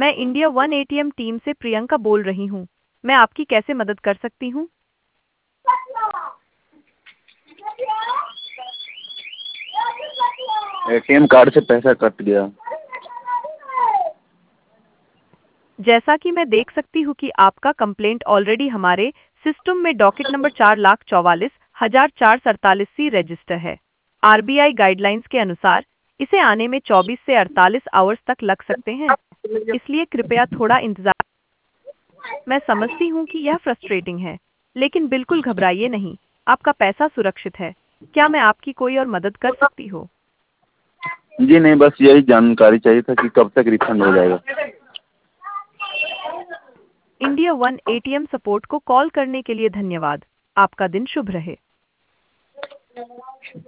मैं India one ATM team से प्रियंका बोल रही हूँ। मैं आपकी कैसे मदद कर सकती हूँ? एटीएम कार्ड से पैसा कट गया। जैसा कि मैं देख सकती हूँ कि आपका कंप्लेंट ऑलरेडी हमारे सिस्टम में डॉकेट नंबर 4,44,447 सी रजिस्टर है। आरबीआई गाइडलाइंस के अनुसार इसे आने में 24 से 48 आवर्स तक लग सकते हैं, इसलिए कृपया थोड़ा इंतजार। मैं समझती हूँ कि यह फ्रस्ट्रेटिंग है, लेकिन बिल्कुल घबराइए नहीं, आपका पैसा सुरक्षित है। क्या मैं आपकी कोई और मदद कर सकती हूँ? जी नहीं, बस यही जानकारी चाहिए था कि कब तक रिफंड हो जाएगा। इंडिया वन एटीएम सपोर्ट को कॉल करने के लिए धन्यवाद। आपका दिन शुभ रहे।